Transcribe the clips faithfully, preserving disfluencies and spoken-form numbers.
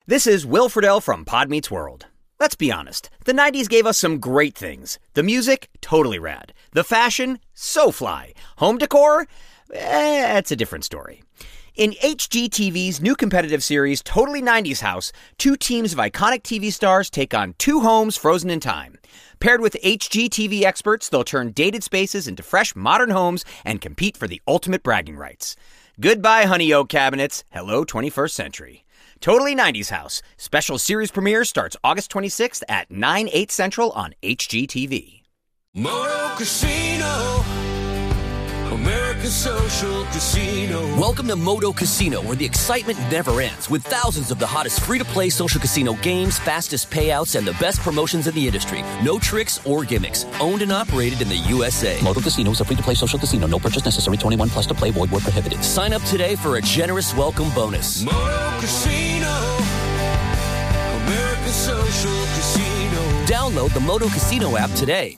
This is Will Friedle from Pod Meets World. Let's be honest, the nineties gave us some great things. The music, totally rad. The fashion, so fly. Home decor, eh, that's a different story. In H G T V's new competitive series, Totally nineties House, two teams of iconic T V stars take on two homes frozen in time. Paired with H G T V experts, they'll turn dated spaces into fresh, modern homes and compete for the ultimate bragging rights. Goodbye, honey oak cabinets. Hello, twenty-first century. Totally nineties House. Special series premiere starts August twenty-sixth at nine, eight Central on H G T V. Moto Casino, American Social Casino. Welcome to Moto Casino, where the excitement never ends, with thousands of the hottest free-to-play social casino games, fastest payouts, and the best promotions in the industry. No tricks or gimmicks. Owned and operated in the U S A. Moto Casino is a free-to-play social casino. No purchase necessary. twenty-one plus to play. Void where prohibited. Sign up today for a generous welcome bonus. Moto Casino, American Social Casino. Download the Moto Casino app today.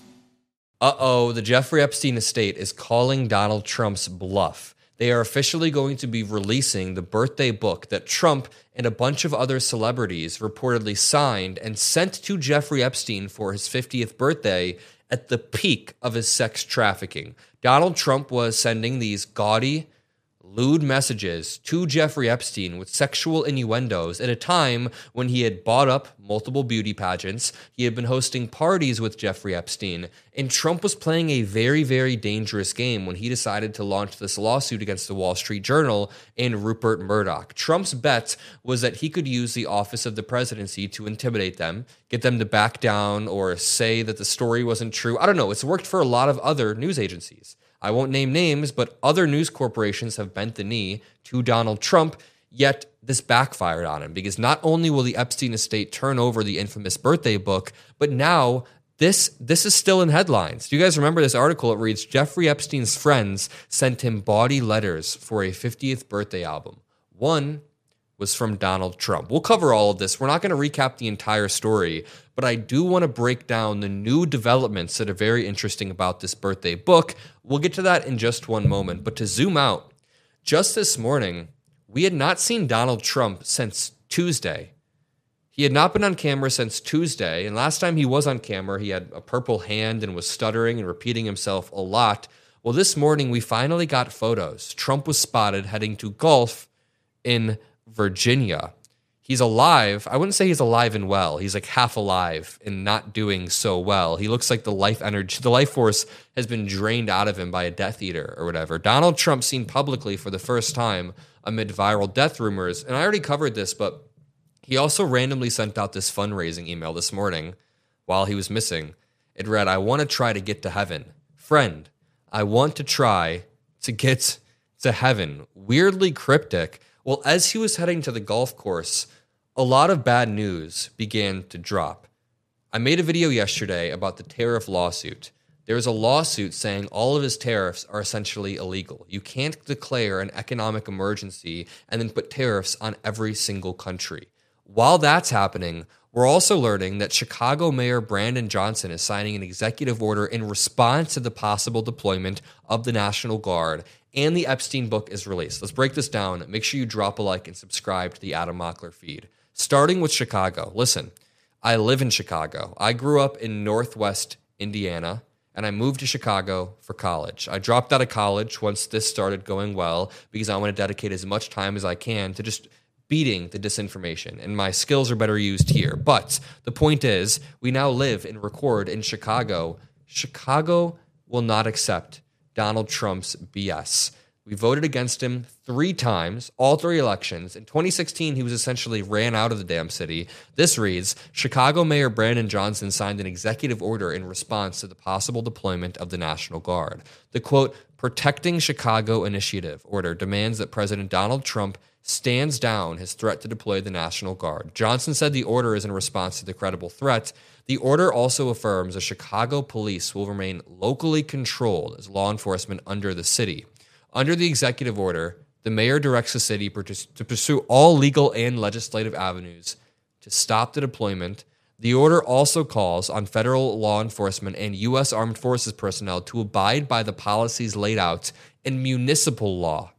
Uh-oh, the Jeffrey Epstein estate is calling Donald Trump's bluff. They are officially going to be releasing the birthday book that Trump and a bunch of other celebrities reportedly signed and sent to Jeffrey Epstein for his fiftieth birthday at the peak of his sex trafficking. Donald Trump was sending these gaudy, lewd messages to Jeffrey Epstein with sexual innuendos at a time when he had bought up multiple beauty pageants, he had been hosting parties with Jeffrey Epstein, and Trump was playing a very, very dangerous game when he decided to launch this lawsuit against the Wall Street Journal and Rupert Murdoch. Trump's bet was that he could use the office of the presidency to intimidate them, get them to back down or say that the story wasn't true. I don't know, it's worked for a lot of other news agencies. I won't name names, but other news corporations have bent the knee to Donald Trump, yet this backfired on him because not only will the Epstein estate turn over the infamous birthday book, but now this this is still in headlines. Do you guys remember this article? It reads, Jeffrey Epstein's friends sent him bawdy letters for a fiftieth birthday album. One was from Donald Trump. We'll cover all of this. We're not going to recap the entire story, but I do want to break down the new developments that are very interesting about this birthday book. We'll get to that in just one moment. But to zoom out, just this morning, we had not seen Donald Trump since Tuesday. He had not been on camera since Tuesday, and last time he was on camera, he had a purple hand and was stuttering and repeating himself a lot. Well, this morning, we finally got photos. Trump was spotted heading to golf in Virginia. He's alive. I wouldn't say he's alive and well. He's like half alive and not doing so well. He looks like the life energy, the life force has been drained out of him by a Death Eater or whatever. Donald Trump seen publicly for the first time amid viral death rumors. And I already covered this, but he also randomly sent out this fundraising email this morning while he was missing. It read, I want to try to get to heaven. Friend, I want to try to get to heaven. Weirdly cryptic. Well, as he was heading to the golf course, a lot of bad news began to drop. I made a video yesterday about the tariff lawsuit. There's a lawsuit saying all of his tariffs are essentially illegal. You can't declare an economic emergency and then put tariffs on every single country. While that's happening, we're also learning that Chicago Mayor Brandon Johnson is signing an executive order in response to the possible deployment of the National Guard, and the Epstein book is released. Let's break this down. Make sure you drop a like and subscribe to the Adam Mockler feed. Starting with Chicago. Listen, I live in Chicago. I grew up in Northwest Indiana, and I moved to Chicago for college. I dropped out of college once this started going well because I want to dedicate as much time as I can to just beating the disinformation, and my skills are better used here. But the point is, we now live and record in Chicago. Chicago will not accept Donald Trump's B S. We voted against him three times, all three elections. In twenty sixteen, he was essentially ran out of the damn city. This reads, Chicago Mayor Brandon Johnson signed an executive order in response to the possible deployment of the National Guard. The, quote, Protecting Chicago Initiative order demands that President Donald Trump stands down his threat to deploy the National Guard. Johnson said the order is in response to the credible threat. The order also affirms the Chicago police will remain locally controlled as law enforcement under the city. Under the executive order, the mayor directs the city to pursue all legal and legislative avenues to stop the deployment. The order also calls on federal law enforcement and U S Armed Forces personnel to abide by the policies laid out in municipal law,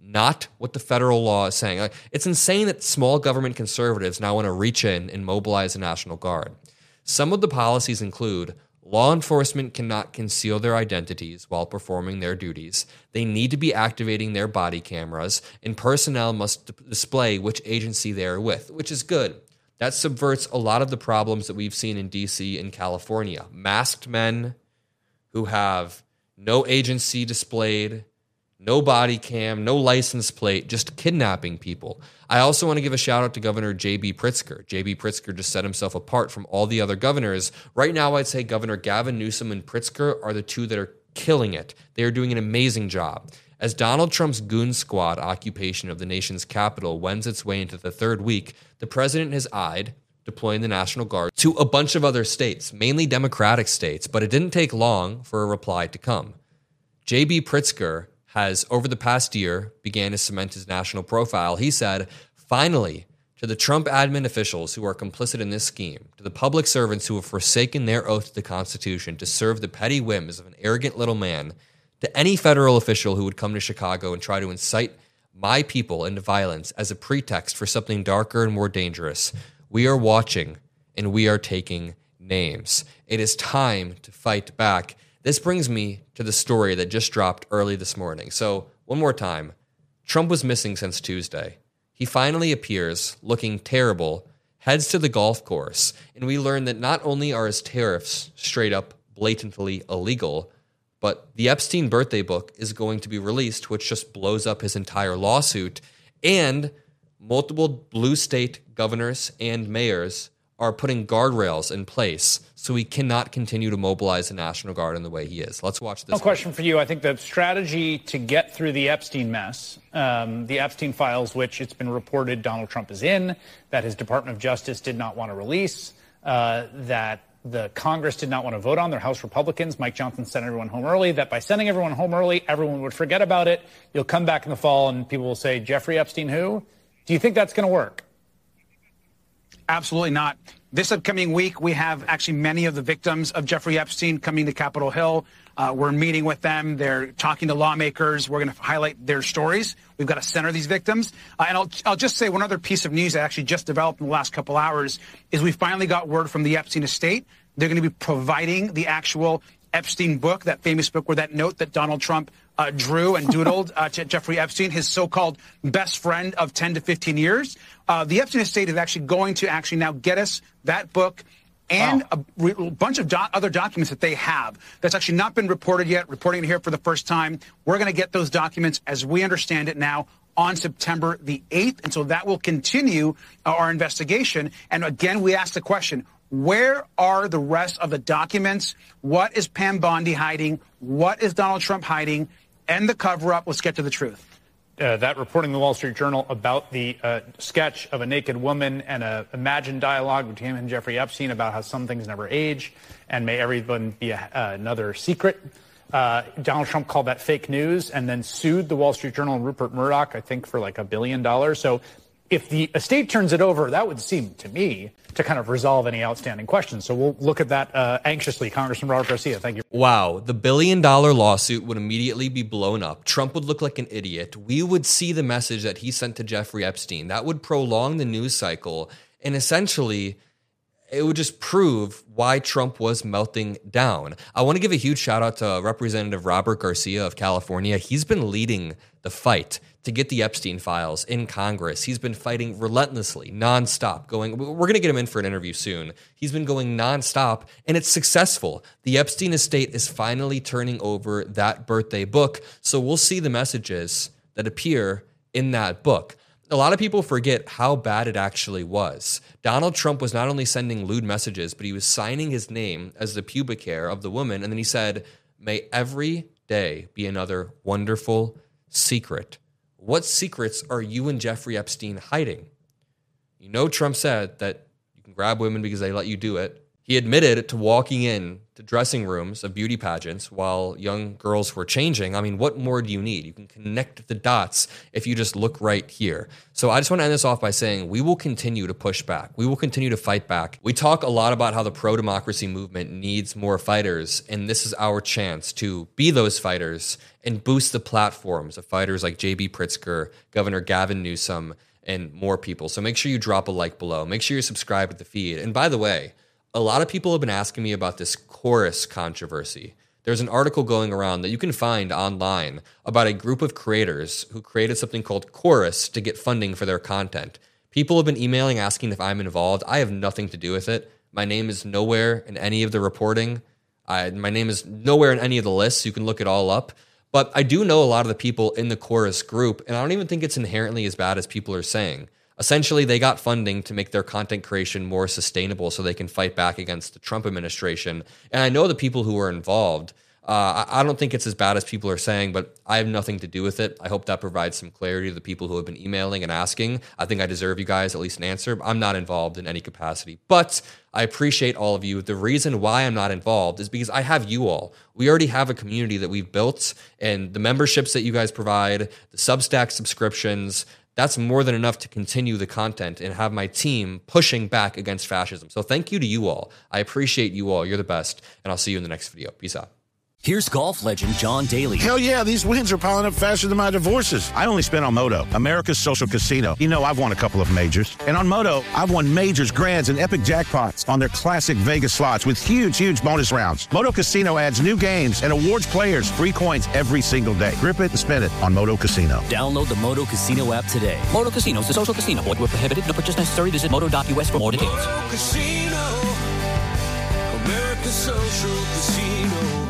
not what the federal law is saying. Like, it's insane that small government conservatives now want to reach in and mobilize the National Guard. Some of the policies include law enforcement cannot conceal their identities while performing their duties. They need to be activating their body cameras, and personnel must d- display which agency they are with, which is good. That subverts a lot of the problems that we've seen in D C and California. Masked men who have no agency displayed, no body cam, no license plate, just kidnapping people. I also want to give a shout out to Governor J B Pritzker. J B Pritzker just set himself apart from all the other governors. Right now, I'd say Governor Gavin Newsom and Pritzker are the two that are killing it. They are doing an amazing job. As Donald Trump's goon squad occupation of the nation's capital wends its way into the third week, the president has eyed deploying the National Guard to a bunch of other states, mainly Democratic states, but it didn't take long for a reply to come. J B Pritzker has, over the past year, began to cement his national profile. He said, finally, to the Trump admin officials who are complicit in this scheme, to the public servants who have forsaken their oath to the Constitution to serve the petty whims of an arrogant little man, to any federal official who would come to Chicago and try to incite my people into violence as a pretext for something darker and more dangerous, we are watching and we are taking names. It is time to fight back. This brings me to the story that just dropped early this morning. So, one more time, Trump was missing since Tuesday. He finally appears, looking terrible, heads to the golf course, and we learn that not only are his tariffs straight up blatantly illegal, but the Epstein birthday book is going to be released, which just blows up his entire lawsuit, and multiple blue state governors and mayors are putting guardrails in place so he cannot continue to mobilize the National Guard in the way he is. Let's watch this. No question for you. I think the strategy to get through the Epstein mess, um, the Epstein files, which it's been reported Donald Trump is in, that his Department of Justice did not want to release, uh, that the Congress did not want to vote on, their House Republicans. Mike Johnson sent everyone home early, that by sending everyone home early, everyone would forget about it. You'll come back in the fall and people will say, Jeffrey Epstein who? Do you think that's going to work? Absolutely not. This upcoming week, we have actually many of the victims of Jeffrey Epstein coming to Capitol Hill. Uh, we're meeting with them. They're talking to lawmakers. We're going to highlight their stories. We've got to center these victims. Uh, and I'll, I'll just say one other piece of news that actually just developed in the last couple hours is we finally got word from the Epstein estate. They're going to be providing the actual Epstein book, that famous book where that note that Donald Trump uh, drew and doodled uh, to Jeffrey Epstein, his so-called best friend of ten to fifteen years. Uh, the Epstein estate is actually going to actually now get us that book and wow. a, re- a bunch of do- other documents that they have that's actually not been reported yet, reporting it here for the first time. We're going to get those documents as we understand it now on September the eighth. And so that will continue uh, our investigation. And again, we ask the question, where are the rest of the documents? What is Pam Bondi hiding? What is Donald Trump hiding? End the cover-up. Let's get to the truth. Uh, that reporting in the Wall Street Journal about the uh, sketch of a naked woman and a imagined dialogue between him and Jeffrey Epstein about how some things never age and may everyone be a, uh, another secret. Uh, Donald Trump called that fake news and then sued the Wall Street Journal and Rupert Murdoch, I think, for like a billion dollars. So if the estate turns it over, that would seem to me to kind of resolve any outstanding questions. So we'll look at that uh, anxiously. Congressman Robert Garcia, thank you. Wow, the billion dollar lawsuit would immediately be blown up. Trump would look like an idiot. We would see the message that he sent to Jeffrey Epstein. That would prolong the news cycle. And essentially, it would just prove why Trump was melting down. I want to give a huge shout out to Representative Robert Garcia of California. He's been leading the fight to get the Epstein files in Congress. He's been fighting relentlessly, nonstop, going, we're going to get him in for an interview soon. He's been going nonstop, and it's successful. The Epstein estate is finally turning over that birthday book, so we'll see the messages that appear in that book. A lot of people forget how bad it actually was. Donald Trump was not only sending lewd messages, but he was signing his name as the pubic hair of the woman, and then he said, may every day be another wonderful secret. What secrets are you and Jeffrey Epstein hiding? You know, Trump said that you can grab women because they let you do it. He admitted to walking in to dressing rooms of beauty pageants while young girls were changing. I mean, what more do you need? You can connect the dots if you just look right here. So I just want to end this off by saying we will continue to push back. We will continue to fight back. We talk a lot about how the pro-democracy movement needs more fighters, and this is our chance to be those fighters and boost the platforms of fighters like J B Pritzker, Governor Gavin Newsom, and more people. So make sure you drop a like below. Make sure you're subscribed to the feed. And by the way, a lot of people have been asking me about this Chorus controversy. There's an article going around that you can find online about a group of creators who created something called Chorus to get funding for their content. People have been emailing asking if I'm involved. I have nothing to do with it. My name is nowhere in any of the reporting. I, my name is nowhere in any of the lists. You can look it all up. But I do know a lot of the people in the Chorus group, and I don't even think it's inherently as bad as people are saying. Essentially, they got funding to make their content creation more sustainable so they can fight back against the Trump administration. And I know the people who were involved. Uh, I don't think it's as bad as people are saying, but I have nothing to do with it. I hope that provides some clarity to the people who have been emailing and asking. I think I deserve you guys at least an answer. I'm not involved in any capacity, but I appreciate all of you. The reason why I'm not involved is because I have you all. We already have a community that we've built, and the memberships that you guys provide, the Substack subscriptions, that's more than enough to continue the content and have my team pushing back against fascism. So thank you to you all. I appreciate you all. You're the best. And I'll see you in the next video. Peace out. Here's golf legend John Daly. Hell yeah, these wins are piling up faster than my divorces. I only spent on Moto, America's social casino. You know, I've won a couple of majors. And on Moto, I've won majors, grands, and epic jackpots on their classic Vegas slots with huge, huge bonus rounds. Moto Casino adds new games and awards players free coins every single day. Grip it and spin it on Moto Casino. Download the Moto Casino app today. Moto Casino is a social casino. Void where prohibited. No purchase necessary. Visit moto dot U S for more details. Moto Casino, America's social casino.